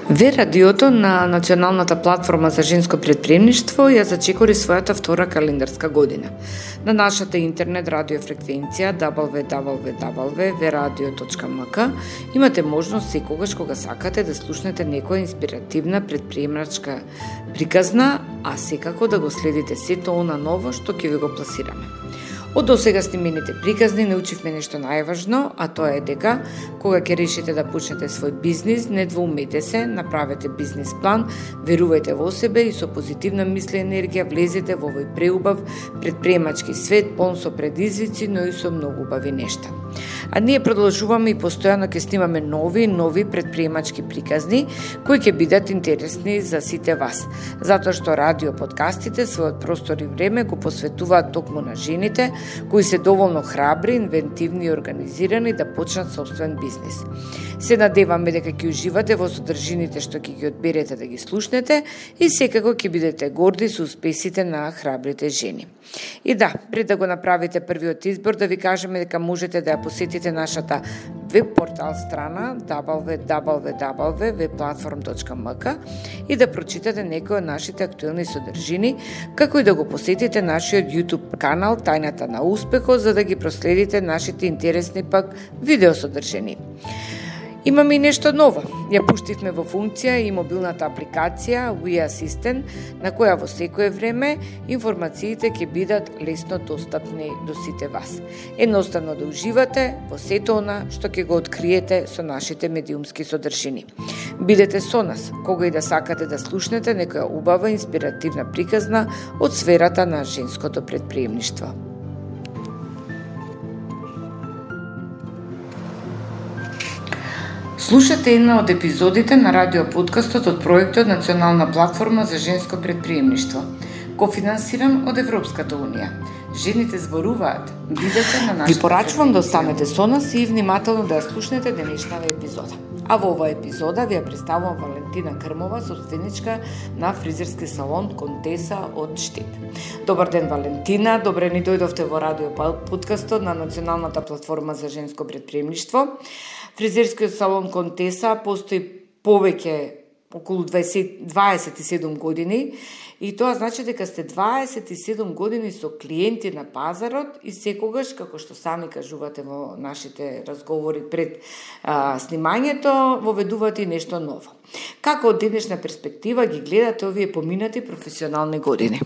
Ве радиото на Националната платформа за женско предприемништво ја зачекори својата втора календарска година. На нашата интернет радиофреквенција www.veradio.mk имате можност секогаш кога сакате да слушнете некоја инспиративна предприемачка приказна, а секако да го следите сето она ново што ќе ви го пласираме. Од досега снимените приказни научивме нешто најважно, а тоа е дека кога ќе решите да почнете свој бизнис, не двоумете се, направете бизнис план, верувајте во себе и со позитивна мисла и енергија влезете во овој преубав предприемачки свет, полн со предизвици, но и со многу убави нешта. А ние продолжуваме и постојано ќе снимаме нови предприемачки приказни кои ќе бидат интересни за сите вас, затоа што радио подкастите својот простор и време го посветуваат токму на жените кои се доволно храбри, инвентивни и организирани да почнат собствен бизнис. Се надеваме дека ќе уживате во содржините што ќе ги одберете да ги слушнете и секако ќе бидете горди со успесите на храбрите жени. И да, пред да го направите првиот избор, да ви кажеме дека можете да ја посетите нашата веб портал страна www.vplatform.mk и да прочитате некои од нашите актуелни содржини, како и да го посетите нашиот YouTube канал Тајната на успехот, за да ги проследите нашите интересни пак видеосодржини. Имаме и нешто ново. Ја пуштивме во функција и мобилната апликација We Assistant, на која во секое време информациите ќе бидат лесно достапни до сите вас. Едноставно да уживате во сето она што ќе го откриете со нашите медиумски содржини. Бидете со нас, кога и да сакате да слушнете некоја убава инспиративна приказна од сферата на женското предприемништво. Слушате една од епизодите на радиоподкастот од проектот Национална платформа за женско предприемништво, кофинансиран од Европската унија. Жените зборуваат. Бидете на нашата. Ви порачувам да останете со нас и внимателно да ја слушнете денешната епизода. А во оваа епизода ви ја представувам Валентина Крмова, собственичка на фризерски салон Контеса од Штип. Добар ден, Валентина. Добре ни дојдовте во радиоподкастот на Националната платформа за женско предприемништво. Фризерскиот салон Контеса постои повеќе околу 27 години и тоа значи дека сте 27 години со клиенти на пазарот и секогаш, како што сами кажувате во нашите разговори пред снимањето, воведувате и нешто ново. Како од денешна перспектива ги гледате овие поминати професионални години?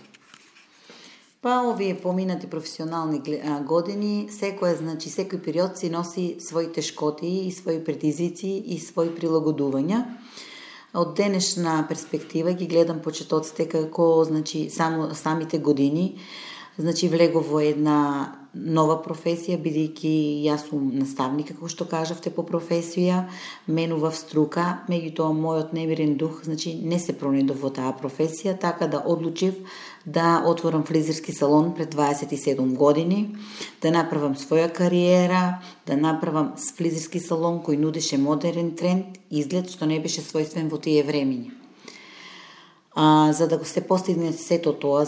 Овие поминати професионални години, секој период си носи свои тешкоти и свои предизвици и свои прилагодувања. Од денешна перспектива ги гледам почетоците како самите години, влегов во една нова професија, бидејќи јас сум наставник, како што кажавте, по професија, менував струка, меѓутоа мојот немирен дух, не се пронедов во таа професија, така да одлучив да отворам фризерски салон пред 27 години, да направам своја кариера, да направам фризерски салон кој нудеше модерен тренд, изглед што не беше својствен во тие времиња. За да го се постигне сето тоа,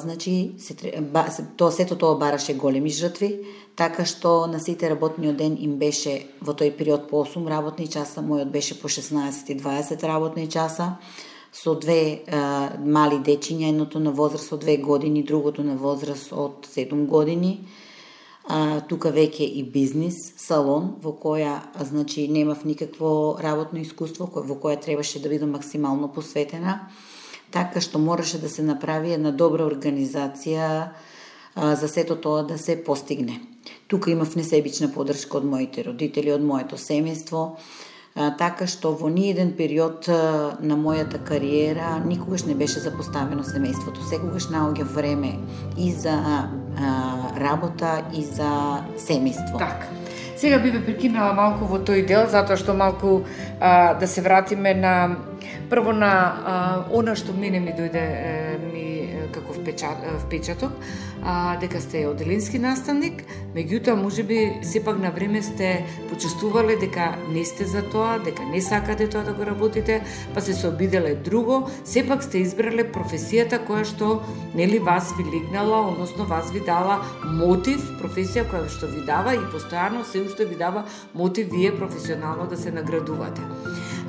сето тоа бараше големи жртви, така што на сите работниот ден им беше во тој период по 8 работни часа, мојот беше по 16 и 20 работни часа, со две мали дечиња, едното на возраст од 2 години, другото на возраст од 7 години. Тука веќе и бизнис, салон, во која немав никакво работно искуство, во која требаше да бидам максимално посветена, така што мораше да се направи една добра организација за сето тоа да се постигне. Тука имав несебична поддршка од моите родители, од моето семејство, така што во ниеден период на мојата кариера никогаш не беше запоставено семејството. Секогаш наоѓав време и за работа и за семејство. Така. Сега би ве прекинала малку во тој дел, затоа што малку да се вратиме на прво на она што мене ми дојде како впечаток, дека сте оделенски наставник, меѓутоа можеби сепак на време сте почувствувале дека не сте за тоа, дека не сакате тоа да го работите, па се обиделе друго, сепак сте избрале професијата која што вас ви легнала, односно вас ви дала мотив, професија која што ви дава и постојано се уште ви дава мотив вие професионално да се наградувате.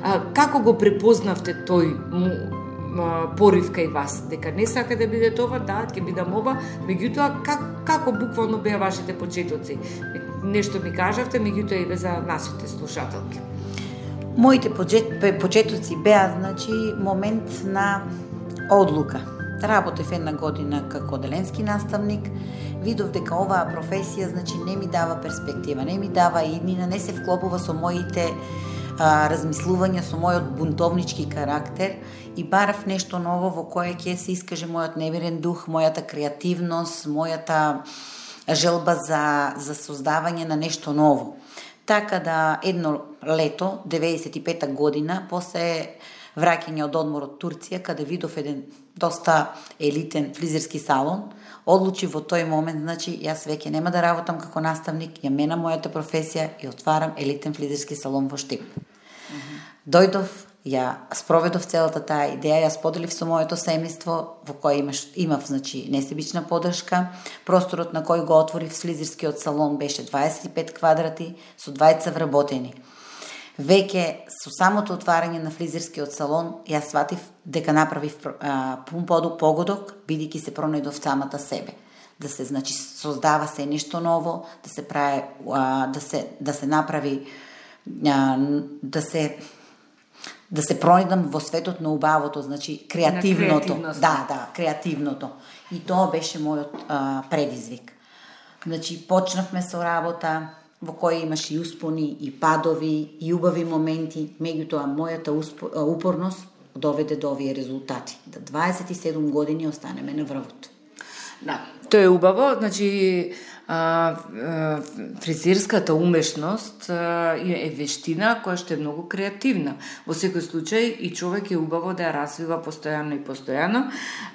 Како го препознавте тој порив кај вас, дека не сака да биде това, да, ќе бидам ова, меѓутоа како буквално беа вашите почетоци? Нешто ми кажавте, меѓутоа и за нашите слушателки. Моите почетоци беа, момент на одлука. Работев една година како оделенски наставник, видов дека оваа професија, не ми дава перспектива, не ми дава иднина, не се вклопува со моите размислувања, со мојот бунтовнички карактер и барав нешто ново во кое ќе се искаже мојот невирен дух, мојата креативност, мојата желба за создавање на нешто ново. Така да едно лето, 95-та година, после враќање од одмор од Турција, каде видов еден доста елитен фризерски салон, одлучив во тој момент, јас веќе нема да работам како наставник, ја менам мојата професија и отварам елитен фризерски салон во Штип. Дојдов, ја спроведов целата таа идеја, ја споделив со моето семејство, во кое имав несебична поддршка. Просторот на кој го отворив фризерскиот салон беше 25 квадрати со 2 вработени. Веќе со самото отварање на фризерскиот салон, ја сватив дека направив пун погодок, бидејќи се пронајдов самата себе. Да се создава се нешто ново, да се прави, да се направи, да се пронајдам во светот на убавото, креативното. Креативното. И тоа беше мојот предизвик. Почнавме со работа, во кој имаше и успони, и падови, и убави моменти, меѓутоа мојата упорност доведе до овие резултати. Да 27 години останеме на врвот. Да, тоа е убаво, фризерската умешност е вештина која што е многу креативна. Во секој случај и човек е убаво да ја развива постојано и постојано.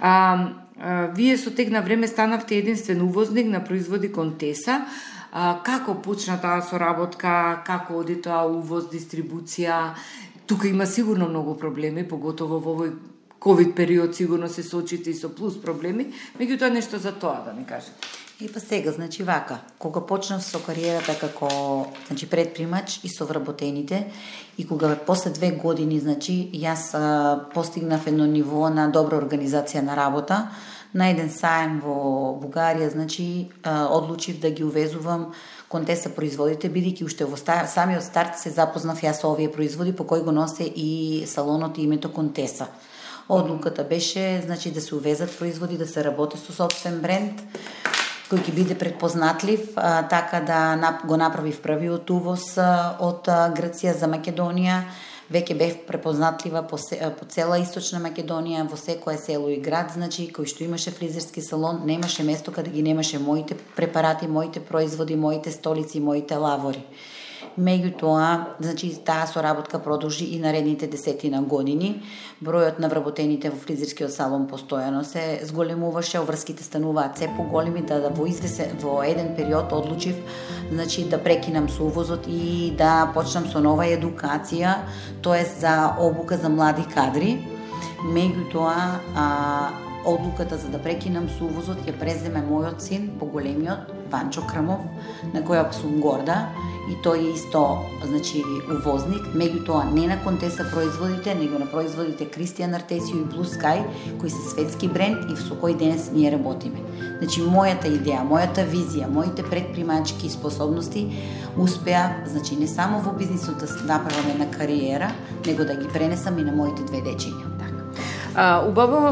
Вие со тек на време станавте единствен увозник на производи Контеса. Како почна таа соработка, како оди тоа увоз, дистрибуција? Тука има сигурно многу проблеми, поготово во овој ковид период сигурно се соочите и со плюс проблеми, меѓутоа нешто за тоа да ми кажете. И па сега, вака, кога почнав со кариерата како предпримач и со вработените, и кога после 2 години, јас постигнав едно ниво на добра организација на работа, на еден саем во Бугарија, одлучив да ги увезувам Контеса производите, бидејќи уште во самиот старт се запознав јас со овие производи, по кој го носе и салонот и името Контеса. Одлуката беше, да се увезат производи, да се работи со собствен бренд, кој ќе биде предпознатлив, така да го направив првиот увоз од Грција за Македонија. Веќе бев препознатлива по цела Источна Македонија, во секое село и град, кој што имаше фризерски салон, немаше место каде ги немаше моите препарати, моите производи, моите столици, моите лавори. Меѓутоа, таа соработка продолжи и наредните 10 години. Бројот на вработените во фризерскиот салон постојано се зголемуваше, врските стануваат се поголеми, во еден период одлучив да прекинам со увозот и да почнам со нова едукација, тоест за обука за млади кадри. Меѓутоа, одлуката за да прекинам со увозот ја преземе мојот син, поголемиот, Ванчо Крмов, на која сум горда, и тој е исто, увозник, меѓутоа не на Контеса производите, него на производите Кристијан Артесио и Blue Sky, кои се светски бренд и со кој денес ние работиме. Мојата идеја, мојата визија, моите предпримачки способности успеа, не само во бизнисот да направам една кариера, него да ги пренесам и на моите 2 дечиња. Убаво,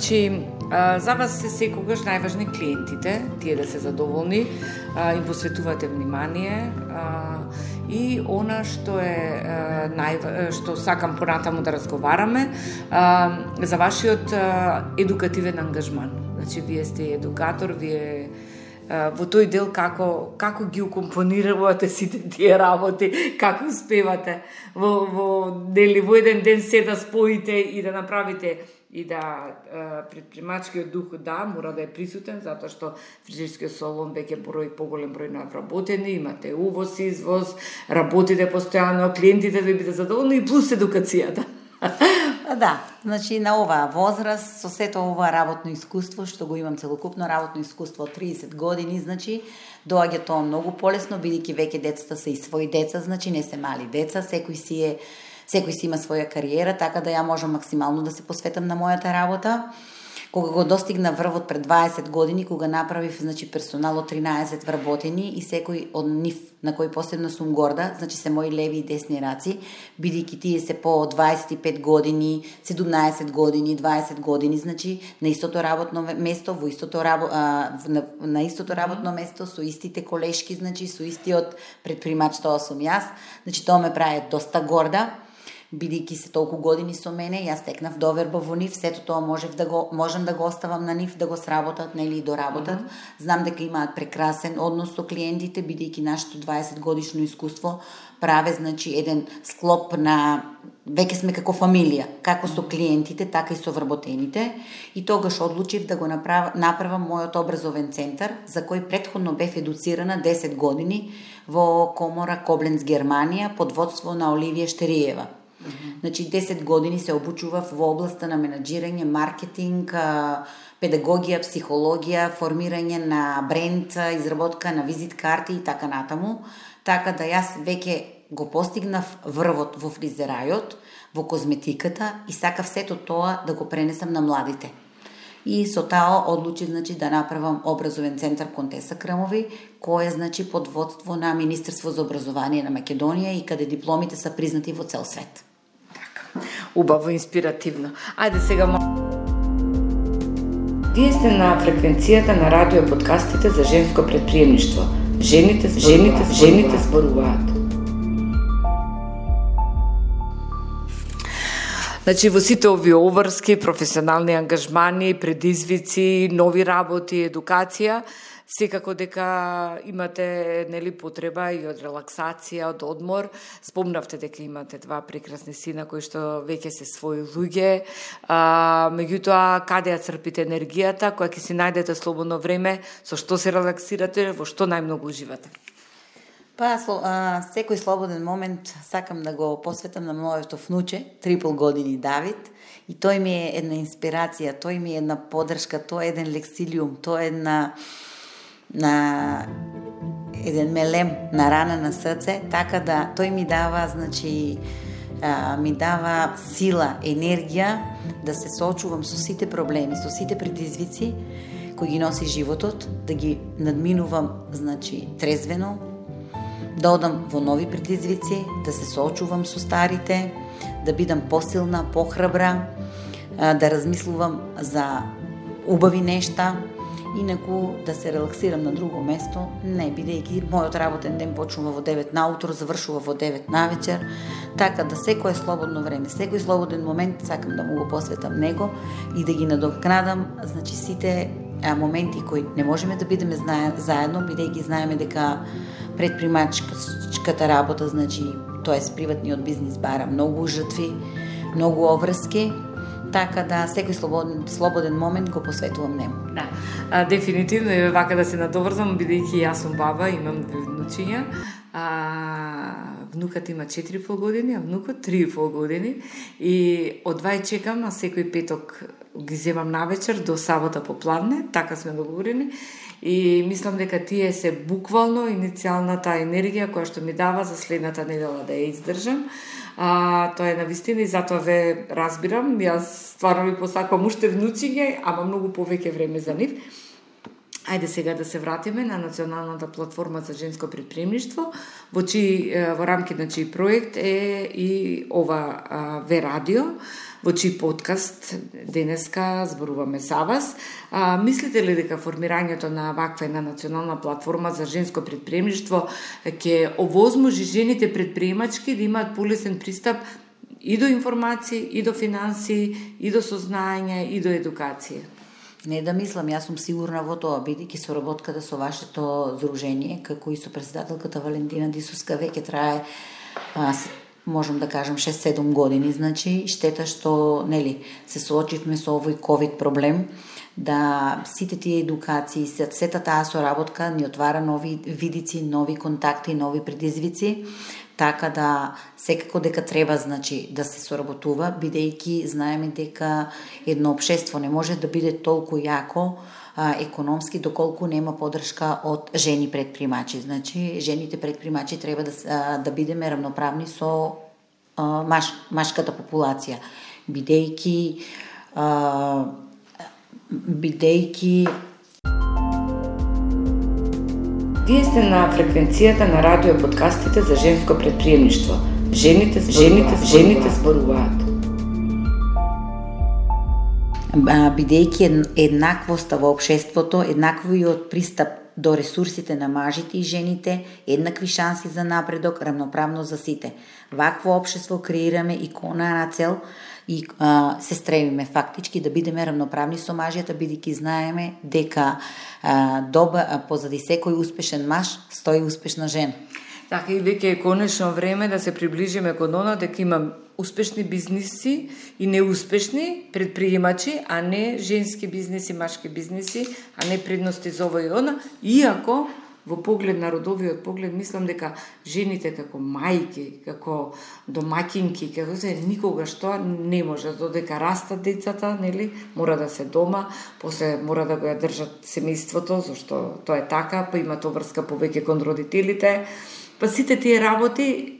за вас се секогаш најважни клиентите, тие да се задоволни, им посветувате внимание и она што што сакам понатаму да разговараме за вашиот едукативен ангажман. Вие сте едукатор, вие во тој дел како ги укомпонирате сите тие работи, како успевате во еден ден се да споите и да направите и да предпримачкиот дух мора да е присутен, затоа што фризерскиот салон веќе поголем број на вработени, имате увоз, извоз, работите постојано, клиентите да бидат задоволни и плюс едукацијата. Да, на оваа возраст, со сето ова работно искуство, што го имам целокупно работно искуство од 30 години, доаѓа тоа многу полесно, бидејќи веќе децата се и своји деца, не се мали деца, секој си е Секој си има своја кариера, така да ја можам максимално да се посветам на мојата работа. Кога го достигна врвот пред 20 години, кога направив, значи, персонал од 13 вработени и секој од нив, на кој посебно сум горда, значи се мои леви и десни раци, бидејќи тие се по 25 години, 17 години, 20 години, значи на истото работно место, на истото работно место, со истите колешки, значи со истиот предпримач, тоа сум јас. Значи тоа ме прави доста горда. Бидејќи се толку години со мене, јас стекнав доверба во нив, сето тоа можам да го оставам на нив, да го сработат, нели, и доработат. Знам дека имаат прекрасен однос со клиентите, бидејќи нашето 20 годишно искуство праве, значи, еден склоп на веќе сме како фамилија, како со клиентите, така и со вработените. И тогаш одлучив да го направам мојот образовен центар, за кој претходно бев едуцирана 10 години во Комора Кобленц, Германија, под водство на Оливија Штериева. Значи 10 години се обучував во областа на менаџирање, маркетинг, педагогија, психологија, формирање на бренд, изработка на визит карти и така натаму. Така да јас веќе го постигнав врвот во фризерајот, во козметиката и сакав сето тоа да го пренесам на младите. И со таа одлучив, значи, да направам образовен центар Контеса Крмови, кој е, значи, под водство на Министерство за образование на Македонија и каде дипломите се признати во цел свет. Убаво, инспиративно. Ајде сега... Вие сте на фреквенцијата на радио подкастите за женско предприемништво. Жените зборуваат. Значи, во сите овие обврски, професионални ангажмани, предизвици, нови работи, едукација, секако дека имате, нели, потреба и од релаксација, од одмор. Спомнавте дека имате два прекрасни сина кои што веќе се своји луѓе. Меѓутоа, каде ја црпите енергијата, која ќе си најдете слободно време, со што се релаксирате, во што најмногу уживате? Па, секој слободен момент сакам да го посветам на моето внуче, 3,5 години Давид, и тој ми е една инспирација, тој ми е една поддршка, тој е еден лексилиум, тој е еден мелем на рана на срце, така да тој ми дава, значи, ми дава сила, енергија да се соочувам со сите проблеми, со сите предизвици кои ги носи животот, да ги надминувам, значи, трезвено, да одам во нови предизвици, да се соочувам со старите, да бидам посилна, похрабра, да размислувам за убави нешта, инаку да се релаксирам на друго место, не, бидејќи мојот работен ден почнува во 9 наутро, завршува во 9 навечер, така да секое слободно време, секој слободен момент сакам да му го посветам него и да ги надокнадам, значи, сите моменти кои не можеме да бидеме заедно, бидејќи знаеме дека предпримачката работа, значи, тоа е приватниот бизнис, бара многу жртви, многу обврски, така да секој слободен момент го посветувам нему. Да, дефинитивно е вака да се надоврзам, бидејќи јас сум баба, имам две внучиња. Внукат има 4,5 години, а внукот 3,5 години. И од два чекам, а секој петок ги земам навечер до сабота попладне, така сме договорени. И мислам дека тие се буквално иницијалната енергија која што ми дава за следната недела да ја издржам. Тоа е навистина и затоа ве разбирам. Јас стварно ви посакувам уште внучиња, ама многу повеќе време за нив. Ајде сега да се вратиме на Националната платформа за женско предприемништво, во рамки на чиј проект е и ова Ве радио, во чиј подкаст денеска зборуваме со вас. Мислите ли дека формирањето на ваква една национална платформа за женско предприемништво ќе овозможи жените предприемачки да имаат полесен пристап и до информации, и до финанси, и до сознање, и до едукација? Не да мислам, јас сум сигурна во тоа, бидејќи соработката со вашето здружение, како и со председателката Валентина Дисуска, веќе трае, можам да кажам, 6-7 години, значи, штета што, нели, се соочивме со овој ковид проблем, да сите тие едукации, сета таа соработка ни отвара нови видици, нови контакти, нови предизвици, така да секако дека треба, значи, да се соработува, бидејќи знаеме дека едно општество не може да биде толку јако економски доколку нема поддршка од жени предпримачи. Значи, жените предпримачи треба да бидеме равноправни со машката популација, бидејќи Вие сте на фреквенцијата на радио подкастите за женско предприемништво. Жените зборуваат. Бидејќи еднаквоста во општеството, еднаквиот пристап до ресурсите на мажите и жените, еднакви шанси за напредок, рамноправно за сите. Вакво општество креираме икона на цел и се стремиме фактички да бидеме рамноправни со мажјата, бидејќи знаеме дека позади секој успешен маж стои успешна жена. Така и веќе е конечно време да се приближиме кон она дека има успешни бизниси и неуспешни предприемачи, а не женски бизниси, машки бизниси, а не предности за ово и она, иако во поглед на родовиот поглед мислам дека жените како мајки, како домаќинки, како се никогаш тоа не може, додека растат децата, нели, мора да се дома, после мора да го ја држат семејството, зашто тоа е така, па има тоа врска повеќе кон родителите. Па сите тие работи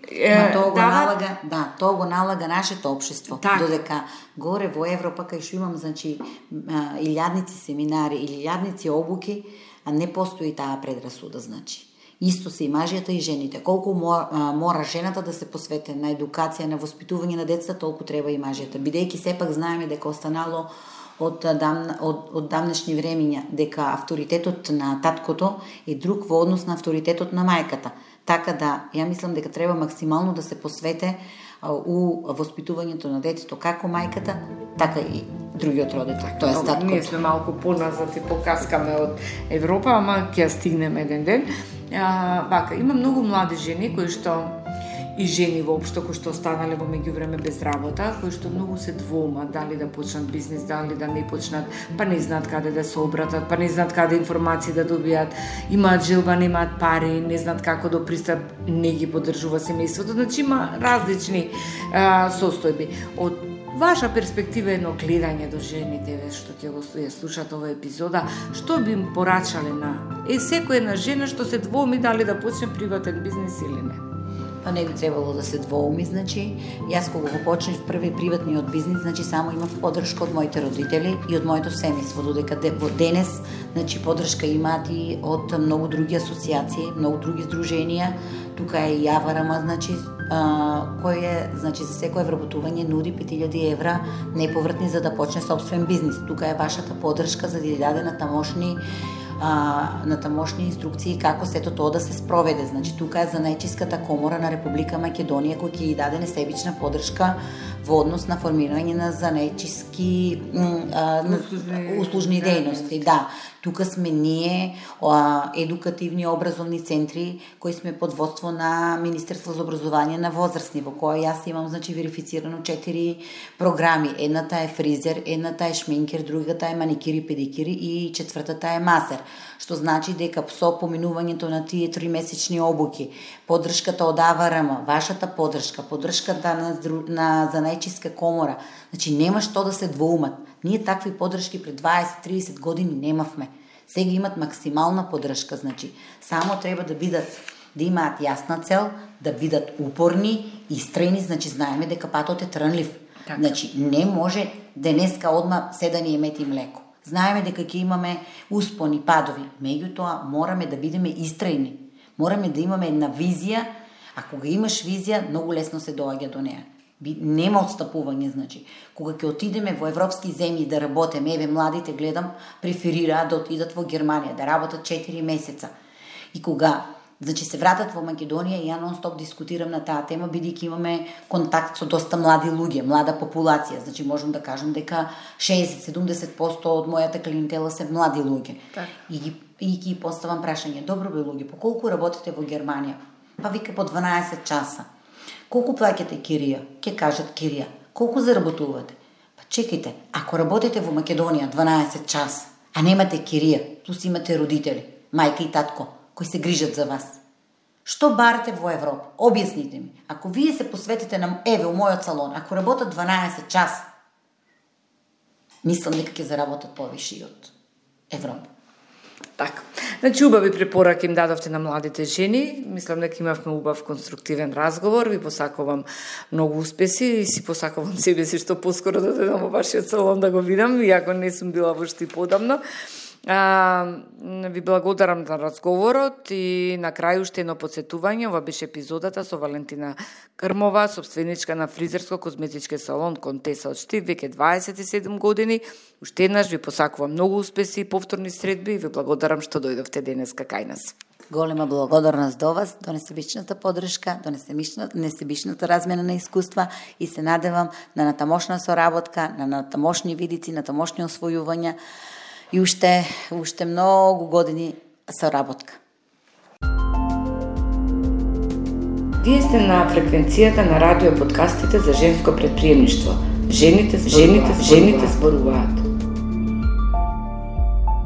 тоа го налага нашето општество. Так. Додека горе во Европа кај што имам илјадници семинари, илјадници обуки, а не постои таа предрасуда, Исто се и мажјата и жените. Колку мора жената да се посвети на едукација, на воспитување на децата, толку треба и мажјата. Бидејќи сепак знаеме дека останало од давнешни времиња дека авторитетот на таткото е друг во однос на авторитетот на мајката. Така да, ја мислам дека треба максимално да се посвете у воспитувањето на детето како мајката, така и другиот родител, тоа е таткото. Ние сме малку поназад и покаскаме од Европа, ама ќе стигнеме еден ден. Има многу млади жени кои што и жени воопшто кои што останале во меѓувреме без работа, кои што многу се двоумат дали да почнат бизнис, дали да не почнат, па не знаат каде да се обратат, па не знаат каде информации да добијат, имаат желба, немаат пари, не знаат како да пристап, не ги поддржува семејството, има различни состојби. Од ваша перспектива едно гледање до жените, што ќе го слушат оваа епизода, што би им порачале на секоја една жена што се двоуми дали да почне приватен бизнис или не? Па не би требало да се двоуми, јас кога го почнав први приватниот бизнис, само имав поддршка од моите родители и од моето семејство, додека во денес, поддршка имаат и од многу други асоциации, многу други здруженија. Тука е и Аварама, кој е, за секое вработување нуди 5000 евра неповратни за да почне собствен бизнис. Тука е вашата поддршка за да ја даде на тамошни инструкции како сето тоа да се спроведе. Тука е Занајчиската комора на Република Македонија која ќе ја даде несебична поддршка во однос на формирање на занајчиски услужни дејности. Да, тука сме ние, едукативни образовни центри кои сме под водство на Министерство за образование на возрастни, во која јас имам верифицирано 4 програми. Едната е фризер, едната е шминкер, другата е маникир и педикир и четвртата е масер. Што значи дека со поминувањето на тие 3-месечни обуки, поддршката од АВРМ, вашата поддршката на Занајчиска комора, нема што да се двоумат. Ние такви поддршки пред 20-30 години немавме. Сега имат максимална поддршка, само треба да имаат јасна цел, да бидат упорни, истрајни, знаеме дека патот е трнлив. Не може денеска одма седани и мети млеко. Знаеме дека ќе имаме успони, падови, меѓутоа мораме да бидеме истрајни. Мораме да имаме една визија, а кога имаш визија, многу лесно се доаѓа до неа. Нема отстапување, Кога ќе отидеме во европски земји да работиме, еве младите гледам, преферираат да отидат во Германија, да работат 4 месеца. И кога се вратат во Македонија, ја нон-стоп дискутирам на таа тема, бидејќи имаме контакт со доста млади луѓе, млада популација. Можам да кажам дека 60-70% од мојата клиентела се млади луѓе. Так. И ги поставам прашање: добро бе луѓе, по колку работите во Германија? Па вика по 12 часа. Колку плаќате кирија? Ке кажат кирија. Колку заработувате? Па чекайте, ако работите во Македонија 12 часа, а немате кирија, ту си имате родители, мајка и татко, кои се грижат за вас. Што барате во Европа? Објасните ми. Ако вие се посветите на, у мојот салон, ако работат 12 часа, мислам дека ќе заработат повише од Европа. Така. Значи, убави препораки им дадовте на младите жени. Мислам дека имавме убав конструктивен разговор. Ви посакувам многу успеси и си посакувам себе си што поскоро да дојдам во вашиот салон да го видам, иако не сум била вошто и подамно. Ви благодарам за разговорот и на крај уште едно подсетување. Ова беше епизодата со Валентина Крмова, собственичка на фризерско-козметички салон Контеса од Штип, веќе 27 години. Уште еднаш ви посакувам многу успеси и повторни средби и ви благодарам што дојдовте денеска кај нас. Голема благодарност до вас, до несебичната поддршка, до несебичната размена на искуства и се надевам на натамошна соработка, на натамошни видици, натамошни освојувања и уште многу години соработка. Вие сте на фреквенцијата на радио подкастите за женско предприемништво. Жените зборуваат.